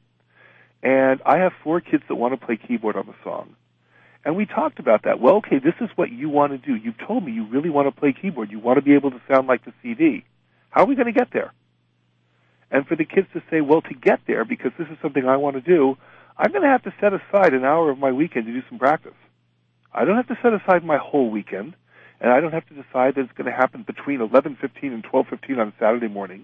And I have four kids that want to play keyboard on the song. And we talked about that. Well, okay, this is what you want to do. You've told me you really want to play keyboard. You want to be able to sound like the C D. How are we going to get there? And for the kids to say, well, to get there, because this is something I want to do, I'm going to have to set aside an hour of my weekend to do some practice. I don't have to set aside my whole weekend, and I don't have to decide that it's going to happen between eleven fifteen and twelve fifteen on Saturday morning.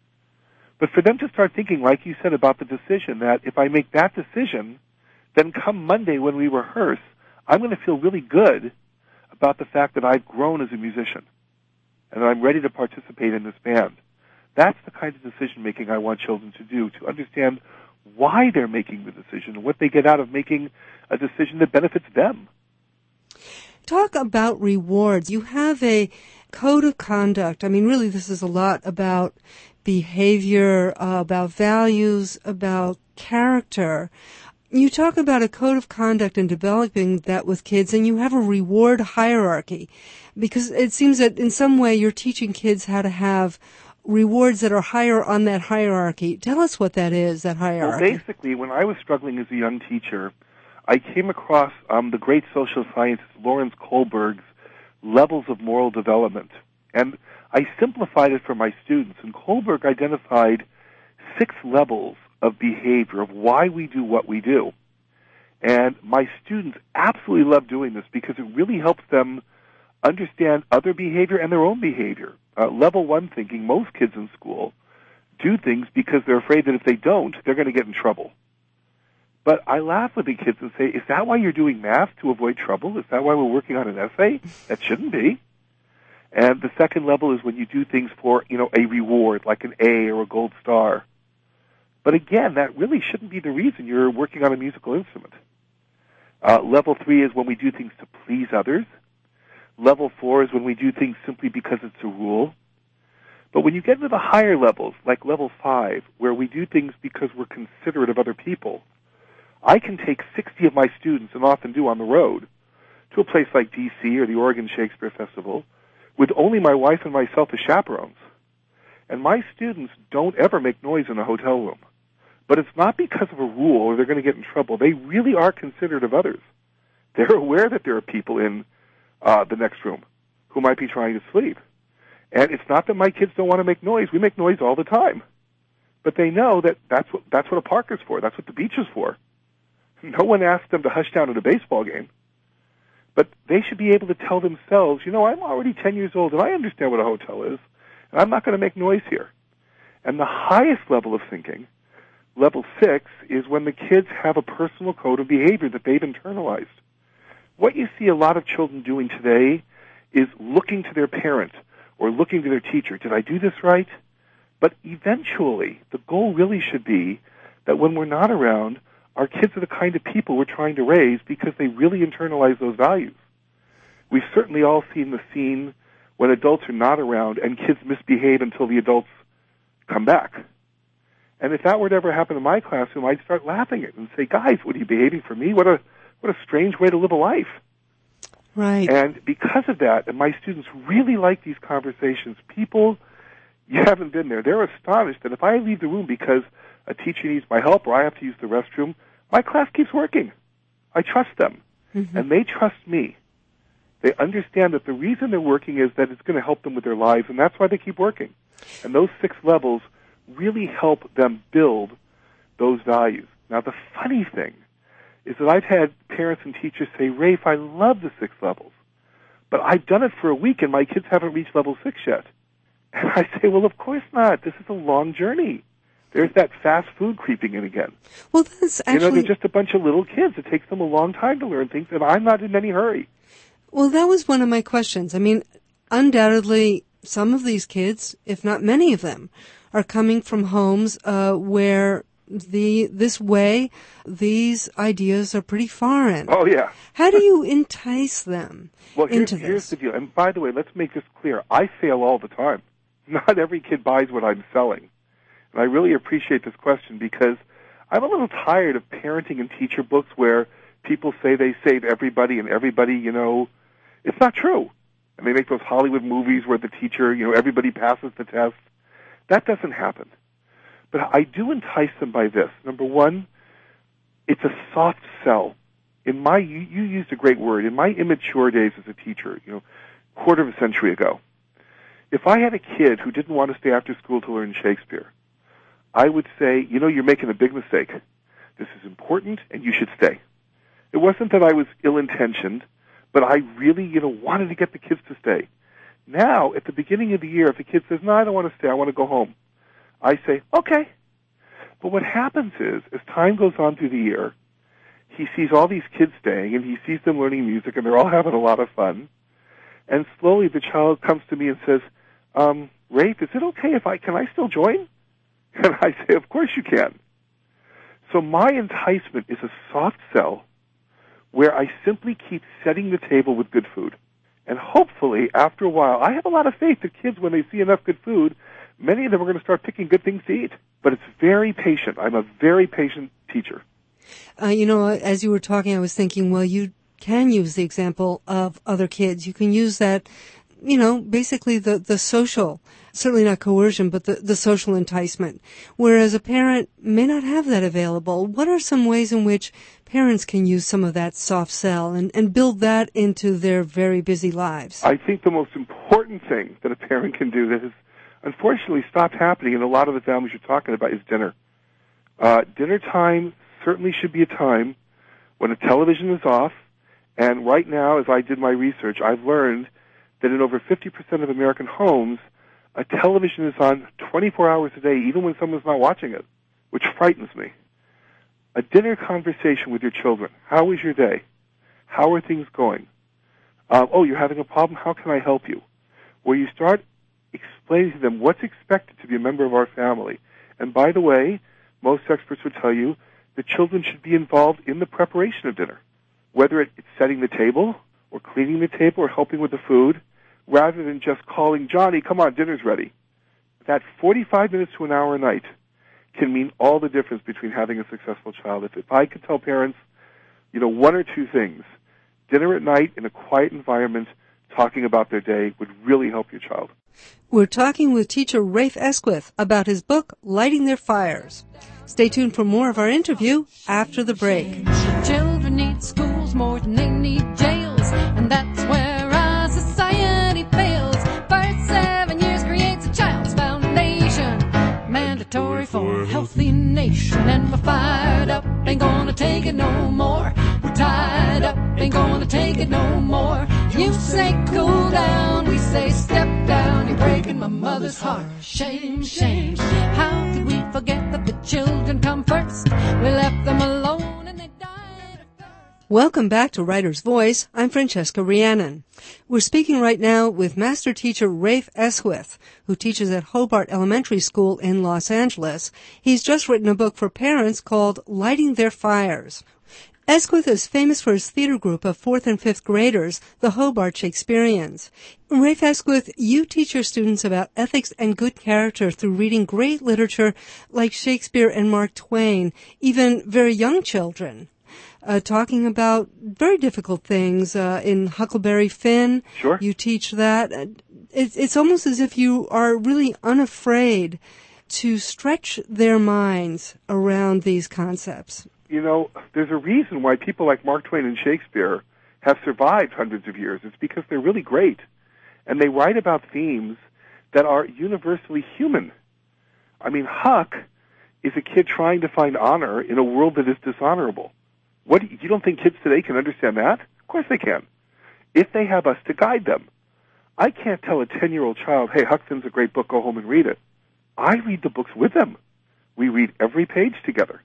But for them to start thinking, like you said, about the decision, that if I make that decision, then come Monday when we rehearse, I'm going to feel really good about the fact that I've grown as a musician and that I'm ready to participate in this band. That's the kind of decision-making I want children to do, to understand why they're making the decision and what they get out of making a decision that benefits them. Talk about rewards. You have a code of conduct. I mean, really, this is a lot about behavior, uh, about values, about character. You talk about a code of conduct and developing that with kids, and you have a reward hierarchy, because it seems that in some way you're teaching kids how to have rewards that are higher on that hierarchy. Tell us what that is, that hierarchy. Well, basically, when I was struggling as a young teacher, I came across um, the great social scientist Lawrence Kohlberg's levels of moral development. And I simplified it for my students. And Kohlberg identified six levels of behavior, of why we do what we do. And my students absolutely love doing this because it really helps them understand other behavior and their own behavior. Uh, level one thinking, most kids in school do things because they're afraid that if they don't, they're going to get in trouble. But I laugh with the kids and say, is that why you're doing math, to avoid trouble? Is that why we're working on an essay? That shouldn't be. And the second level is when you do things for, you know, a reward, like an A or a gold star. But again, that really shouldn't be the reason you're working on a musical instrument. Uh, level three is when we do things to please others. Level four is when we do things simply because it's a rule. But when you get into the higher levels, like level five, where we do things because we're considerate of other people, I can take sixty of my students, and often do on the road, to a place like D C or the Oregon Shakespeare Festival, with only my wife and myself as chaperones. And my students don't ever make noise in a hotel room. But it's not because of a rule or they're going to get in trouble. They really are considerate of others. They're aware that there are people in uh, the next room who might be trying to sleep. And it's not that my kids don't want to make noise. We make noise all the time. But they know that that's what, that's what a park is for. That's what the beach is for. No one asks them to hush down at a baseball game. But they should be able to tell themselves, you know, I'm already ten years old and I understand what a hotel is, and I'm not going to make noise here. And the highest level of thinking, level six, is when the kids have a personal code of behavior that they've internalized. What you see a lot of children doing today is looking to their parent or looking to their teacher. Did I do this right? But eventually, the goal really should be that when we're not around, our kids are the kind of people we're trying to raise because they really internalize those values. We've certainly all seen the scene when adults are not around and kids misbehave until the adults come back. And if that were to ever happen in my classroom, I'd start laughing at it and say, guys, what are you behaving for me? What a what a strange way to live a life. Right. And because of that, and my students really like these conversations, people, you haven't been there, they're astonished that if I leave the room because a teacher needs my help or I have to use the restroom, my class keeps working. I trust them. Mm-hmm. And they trust me. They understand that the reason they're working is that it's going to help them with their lives, and that's why they keep working. And those six levels really help them build those values. Now, the funny thing is that I've had parents and teachers say, Rafe, I love the six levels, but I've done it for a week and my kids haven't reached level six yet. And I say, well, of course not. This is a long journey. There's that fast food creeping in again. Well, that's actually... You know, they're just a bunch of little kids. It takes them a long time to learn things, and I'm not in any hurry. Well, that was one of my questions. I mean, undoubtedly, some of these kids, if not many of them, are coming from homes uh, where the this way, these ideas are pretty foreign. Oh, yeah. How do you entice them well, here's, into this? Here's the deal. And by the way, let's make this clear. I fail all the time. Not every kid buys what I'm selling. And I really appreciate this question because I'm a little tired of parenting and teacher books where people say they save everybody and everybody, you know, it's not true. And they make those Hollywood movies where the teacher, you know, everybody passes the test. That doesn't happen. But I do entice them by this. Number one, it's a soft sell. In my, you, you used a great word, in my immature days as a teacher, you know, quarter of a century ago, if I had a kid who didn't want to stay after school to learn Shakespeare, I would say, you know, you're making a big mistake. This is important, and you should stay. It wasn't that I was ill-intentioned, but I really, you know, wanted to get the kids to stay. Now, at the beginning of the year, if the kid says, no, I don't want to stay, I want to go home, I say, okay. But what happens is, as time goes on through the year, he sees all these kids staying, and he sees them learning music, and they're all having a lot of fun. And slowly the child comes to me and says, um, Rafe, is it okay if I, can I still join? And I say, of course you can. So my enticement is a soft sell where I simply keep setting the table with good food. And hopefully, after a while, I have a lot of faith that kids, when they see enough good food, many of them are going to start picking good things to eat. But it's very patient. I'm a very patient teacher. Uh, you know, as you were talking, I was thinking, well, you can use the example of other kids. You can use that, you know, basically the, the social, certainly not coercion, but the, the social enticement. Whereas a parent may not have that available. What are some ways in which parents can use some of that soft sell and, and build that into their very busy lives? I think the most important thing that a parent can do that has unfortunately stopped happening in a lot of the families you're talking about is dinner. Uh, dinner time certainly should be a time when the television is off. And right now, as I did my research, I've learned that in over fifty percent of American homes, a television is on twenty-four hours a day, even when someone's not watching it, which frightens me. A dinner conversation with your children. How was your day? How are things going? Uh, oh, you're having a problem? How can I help you? where you start explaining to them what's expected to be a member of our family. And by the way, most experts would tell you that children should be involved in the preparation of dinner, whether it's setting the table or cleaning the table or helping with the food, rather than just calling, Johnny, come on, dinner's ready. That forty-five minutes to an hour a night can mean all the difference between having a successful child. If, if I could tell parents, you know, one or two things, dinner at night in a quiet environment, talking about their day would really help your child. We're talking with teacher Rafe Esquith about his book, Lighting Their Fires. Stay tuned for more of our interview after the break. Children need schools more than they need jails, and that's where our society fails. First seven years creates a child's foundation, mandatory for a healthy nation. And we're fired up, ain't gonna take it no more. We're tied up, ain't gonna take it no more. You say cool down, we say step down. You're breaking my mother's heart. Shame, shame. How could we forget that the children come first? We left them alone and they died of thirst. Welcome back to Writer's Voice. I'm Francesca Rhiannon. We're speaking right now with master teacher Rafe Esquith, who teaches at Hobart Elementary School in Los Angeles. He's just written a book for parents called Lighting Their Fires. Esquith is famous for his theater group of fourth and fifth graders, the Hobart Shakespeareans. Rafe Esquith, you teach your students about ethics and good character through reading great literature like Shakespeare and Mark Twain, even very young children, uh, talking about very difficult things. Uh, in Huckleberry Finn, Sure. You teach that. It's, it's almost as if you are really unafraid to stretch their minds around these concepts. You know, there's a reason why people like Mark Twain and Shakespeare have survived hundreds of years. It's because they're really great. And they write about themes that are universally human. I mean, Huck is a kid trying to find honor in a world that is dishonorable. What, you don't think kids today can understand that? Of course they can, if they have us to guide them. I can't tell a ten-year-old child, hey, Huck Finn's a great book, go home and read it. I read the books with them. We read every page together.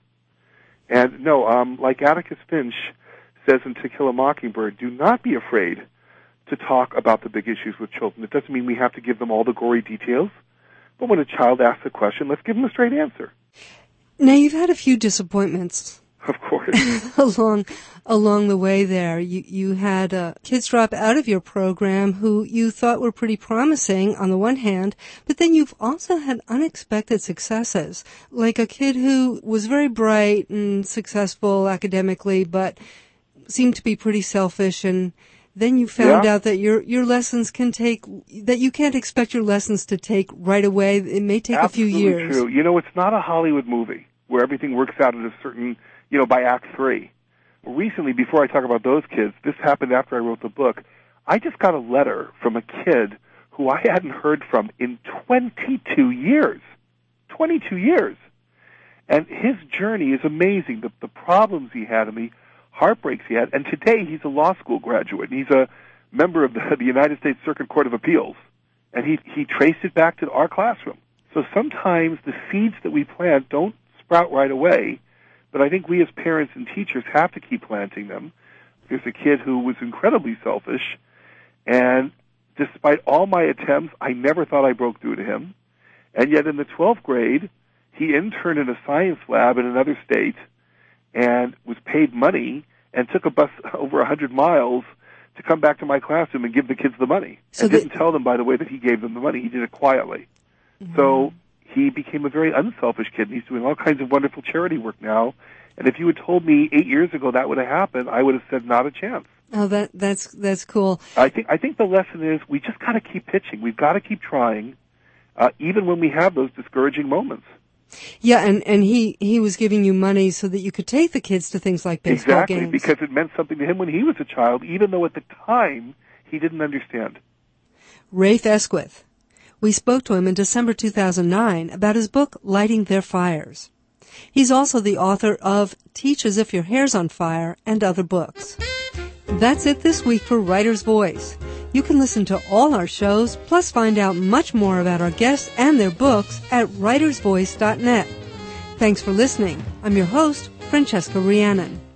And no, um, like Atticus Finch says in To Kill a Mockingbird, do not be afraid to talk about the big issues with children. It doesn't mean we have to give them all the gory details, but when a child asks a question, let's give them a straight answer. Now, you've had a few disappointments. Of course. along along the way there. You you had uh, kids drop out of your program who you thought were pretty promising on the one hand, but then you've also had unexpected successes, like a kid who was very bright and successful academically, but seemed to be pretty selfish, and then you found yeah. out that your your lessons can take, that you can't expect your lessons to take right away. It may take Absolutely a few years. True. You know, it's not a Hollywood movie where everything works out at a certain, you know, by act three. Recently, before I talk about those kids, this happened after I wrote the book. I just got a letter from a kid who I hadn't heard from in twenty-two years. twenty-two years. And his journey is amazing. The, the problems he had and the heartbreaks he had. And today he's a law school graduate. And he's a member of the, the United States Circuit Court of Appeals. And he, he traced it back to our classroom. So sometimes the seeds that we plant don't sprout right away. But I think we as parents and teachers have to keep planting them. There's a kid who was incredibly selfish, and despite all my attempts, I never thought I broke through to him. And yet in the twelfth grade, he interned in a science lab in another state and was paid money and took a bus over one hundred miles to come back to my classroom and give the kids the money. So and the- didn't tell them, by the way, that he gave them the money. He did it quietly. Mm-hmm. So he became a very unselfish kid, and he's doing all kinds of wonderful charity work now. And if you had told me eight years ago that would have happened, I would have said not a chance. Oh, that that's that's cool. I think I think the lesson is we just got to keep pitching. We've got to keep trying, uh, even when we have those discouraging moments. Yeah, and, and he, he was giving you money so that you could take the kids to things like baseball exactly, games. Because it meant something to him when he was a child, even though at the time he didn't understand. Rafe Esquith. We spoke to him in December two thousand nine about his book, Lighting Their Fires. He's also the author of Teach as If Your Hair's on Fire and other books. That's it this week for Writer's Voice. You can listen to all our shows, plus find out much more about our guests and their books at writers voice dot net. Thanks for listening. I'm your host, Francesca Rhiannon.